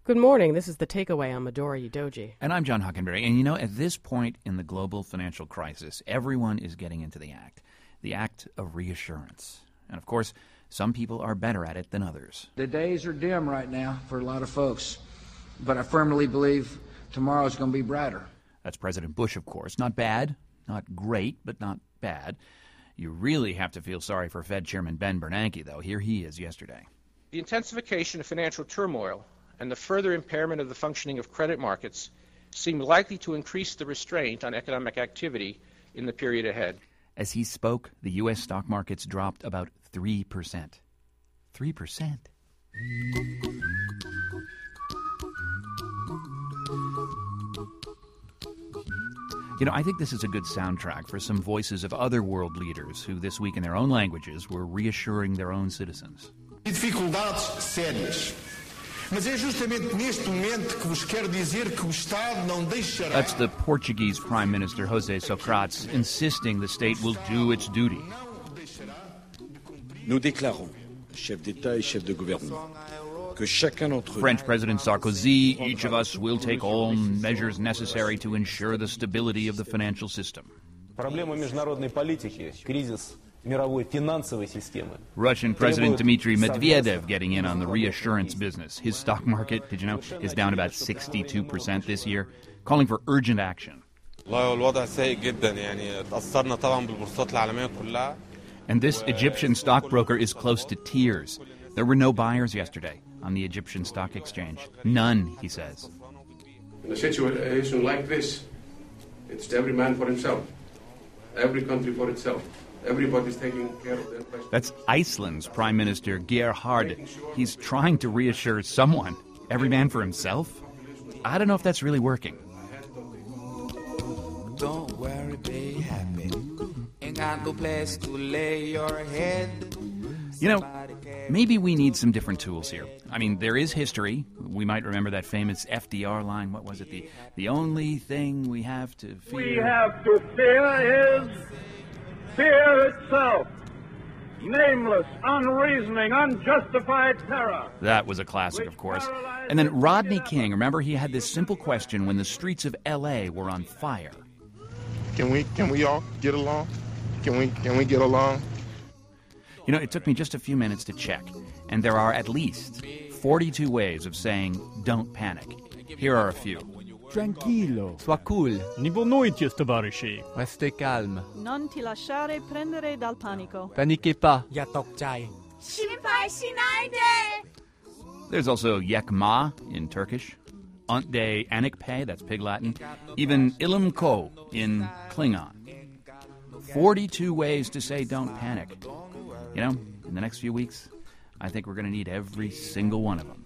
Good morning. This is The Takeaway on Midori Doji. And I'm John Hockenberry. And at this point in the global financial crisis, everyone is getting into the act of reassurance. And of course, some people are better at it than others. The days are dim right now for a lot of folks, but I firmly believe tomorrow's going to be brighter. That's President Bush, of course. Not bad, not great, but not bad. You really have to feel sorry for Fed Chairman Ben Bernanke, though. Here he is yesterday. The intensification of financial turmoil and the further impairment of the functioning of credit markets seem likely to increase the restraint on economic activity in the period ahead. As he spoke, the U.S. stock markets dropped about 3%. 3%. I think this is a good soundtrack for some voices of other world leaders who this week in their own languages were reassuring their own citizens. Dificuldades sérias. Mas é justamente neste momento que vos quero dizer que o Estado não deixará. That's the Portuguese Prime Minister José Sócrates insisting the state will do its duty. Nous déclarons, chef d'État et chef de gouvernement, que chacun d'entre nous. French President Sarkozy, each of us will take all measures necessary to ensure the stability of the financial system. Проблема международной политики, кризис мировой финансовой системы. Russian President Dmitry Medvedev getting in on the reassurance business. His stock market, did you know, is down about 62% this year, calling for urgent action. الوضع سيء جدا تأثرنا طبعا بالبورصات العالمية كلها. And this Egyptian stockbroker is close to tears. There were no buyers yesterday on the Egyptian stock exchange. None, he says. In a situation like this, it's every man for himself, every country for itself. Everybody's taking care of their questions. That's Iceland's Prime Minister Gerhard. He's trying to reassure someone. Every man for himself? I don't know if that's really working. Don't worry, be happy. Ain't got no place to lay your head. Maybe we need some different tools here. I mean, there is history. We might remember that famous FDR line. What was it? The only thing we have to fear... We have to fear is fear itself. Nameless, unreasoning, unjustified terror. That was a classic, of course. And then Rodney King, remember, he had this simple question when the streets of L.A. were on fire. Can we all get along? Can we get along? It took me just a few minutes to check, and there are at least 42 ways of saying don't panic. Here are a few. Tranquillo. Sois cool. Не волнуйтесь, товарищи. Restez calme. Non ti lasciare prendere dal panico. Paniquez pas. อย่าตกใจ There's also Yekma in Turkish, Antde Anikpe, that's Pig Latin, even Ilim Ko in Klingon. 42 ways to say don't panic. In the next few weeks, I think we're going to need every single one of them.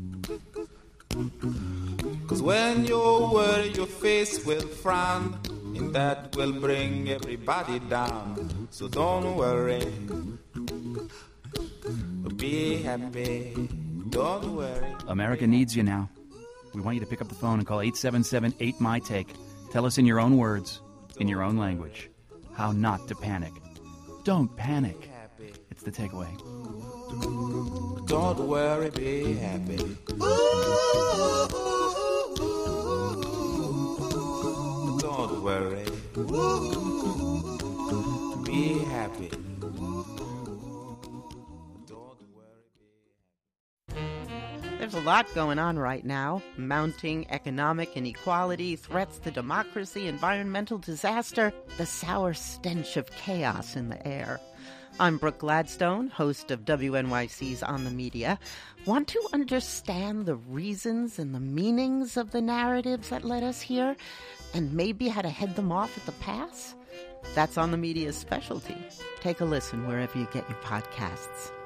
'Cause when you're worried, your face will frown, and that will bring everybody down. So don't worry, be happy, don't worry. America needs you now. We want you to pick up the phone and call 877-8MY-TAKE. Tell us in your own words, in your own language, how not to panic. Don't panic. It's The Takeaway. Don't worry, be happy. Don't worry, be happy. There's a lot going on right now. Mounting economic inequality, threats to democracy, environmental disaster, the sour stench of chaos in the air. I'm Brooke Gladstone, host of WNYC's On the Media. Want to understand the reasons and the meanings of the narratives that led us here, and maybe how to head them off at the pass? That's On the Media's specialty. Take a listen wherever you get your podcasts.